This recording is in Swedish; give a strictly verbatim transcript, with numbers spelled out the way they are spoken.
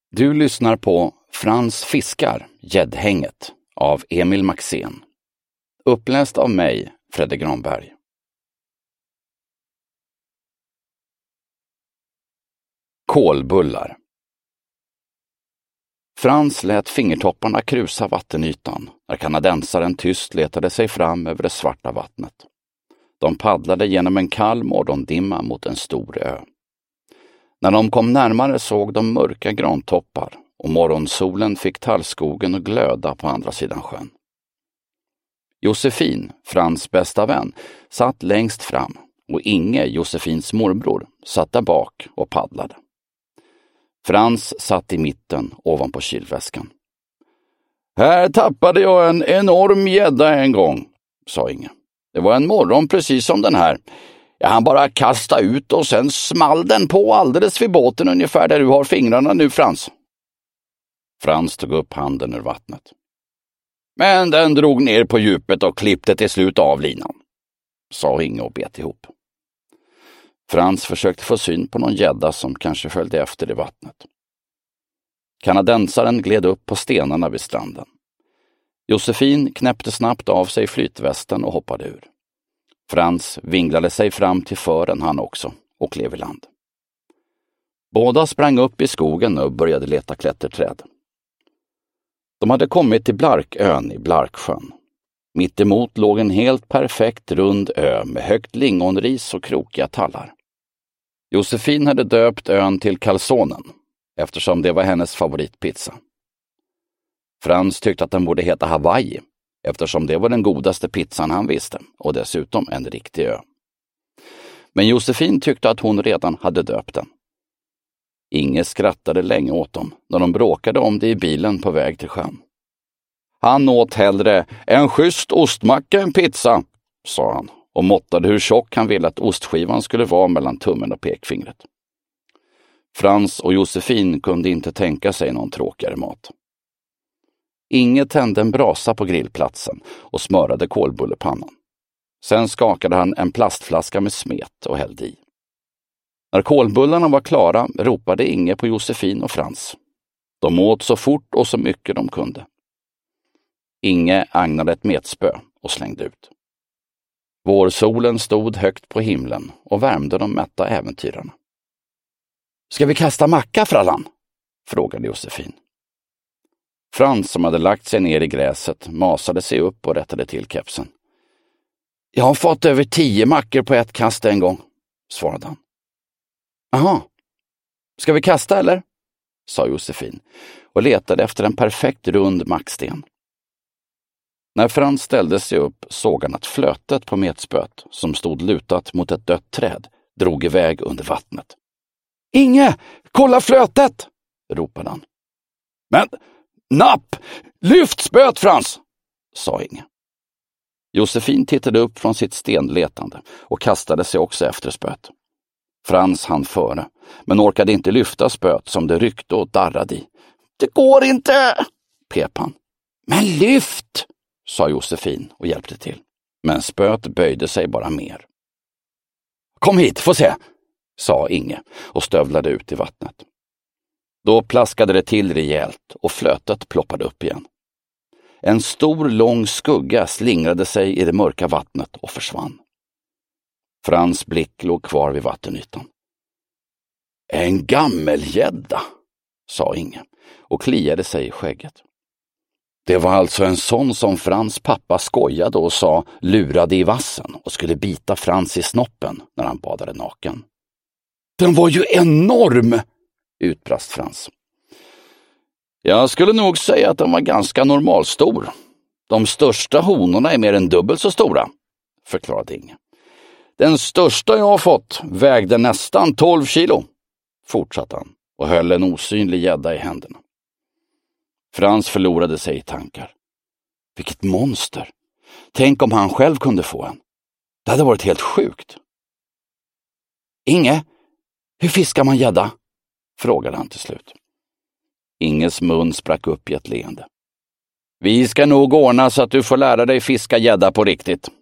Du lyssnar på Frans fiskar, Gäddhänget av Emil Maxén. Uppläst av mig, Fredde Granberg. Kålbullar. Frans lät fingertopparna krusa vattenytan när kanadensaren tyst letade sig fram över det svarta vattnet. De paddlade genom en kall morgondimma mot en stor ö. När de kom närmare såg de mörka grantoppar och morgonsolen fick tallskogen att glöda på andra sidan sjön. Josefin, Frans bästa vän, satt längst fram och Inge, Josefins morbror, satt där bak och paddlade. Frans satt i mitten ovanpå kylväskan. Här tappade jag en enorm gädda en gång, sa Inge. Det var en morgon precis som den här. Jag hann bara kasta ut och sen small den på alldeles vid båten ungefär där du har fingrarna nu, Frans. Frans tog upp handen ur vattnet. Men den drog ner på djupet och klippte till slut av linan, sa Inge och bet ihop. Frans försökte få syn på någon gädda som kanske följde efter i vattnet. Kanadensaren gled upp på stenarna vid stranden. Josefin knäppte snabbt av sig flytvästen och hoppade ur. Frans vinglade sig fram till fören han också och klev i land. Båda sprang upp i skogen och började leta klätterträd. De hade kommit till Blarkön i Blarksjön. Mitt emot låg en helt perfekt rund ö med högt lingonris och krokiga tallar. Josefin hade döpt ön till Calzonen, eftersom det var hennes favoritpizza. Frans tyckte att den borde heta Hawaii, eftersom det var den godaste pizzan han visste och dessutom en riktig ö. Men Josefin tyckte att hon redan hade döpt den. Inge skrattade länge åt dem när de bråkade om det i bilen på väg till sjön. Han åt hellre en schysst ostmacka än pizza, sa han och måttade hur tjock han ville att ostskivan skulle vara mellan tummen och pekfingret. Frans och Josefin kunde inte tänka sig någon tråkigare mat. Inge tände en brasa på grillplatsen och smörade kålbullepannan. Sen skakade han en plastflaska med smet och hällde i. När kålbullarna var klara ropade Inge på Josefin och Frans. De åt så fort och så mycket de kunde. Inge agnade ett metspö och slängde ut. Vårsolen stod högt på himlen och värmde de mätta äventyrarna. Ska vi kasta macka, frallan? Frågade Josefin. Frans, som hade lagt sig ner i gräset, masade sig upp och rättade till kepsen. Jag har fått över tio mackor på ett kast en gång, svarade han. Aha, ska vi kasta eller? Sa Josefin och letade efter en perfekt rund macksten. När Frans ställde sig upp såg han att flötet på metspöt, som stod lutat mot ett dött träd, drog iväg under vattnet. Inge, kolla flötet! Ropade han. Men napp! Lyft spöt, Frans! Sa Inge. Josefin tittade upp från sitt stenletande och kastade sig också efter spöt. Frans hann före, men orkade inte lyfta spöt som det ryckte och darrade i. Det går inte, pep han. Men lyft, sa Josefin och hjälpte till. Men spöt böjde sig bara mer. Kom hit, få se, sa Inge och stövlade ut i vattnet. Då plaskade det till rejält och flötet ploppade upp igen. En stor lång skugga slingrade sig i det mörka vattnet och försvann. Frans blick låg kvar vid vattenytan. En gammelgädda, sa Inge och kliade sig i skägget. Det var alltså en sån som Frans pappa skojade och sa lurade i vassen och skulle bita Frans i snoppen när han badade naken. Den var ju enorm, utbrast Frans. Jag skulle nog säga att den var ganska normalstor. De största honorna är mer än dubbelt så stora, förklarade Inge. Den största jag har fått vägde nästan tolv kilo, fortsatte han och höll en osynlig gädda i händerna. Frans förlorade sig i tankar. Vilket monster! Tänk om han själv kunde få en. Det hade varit helt sjukt. Inge, hur fiskar man gädda? Frågade han till slut. Inges mun sprack upp i ett leende. Vi ska nog ordna så att du får lära dig fiska gädda på riktigt,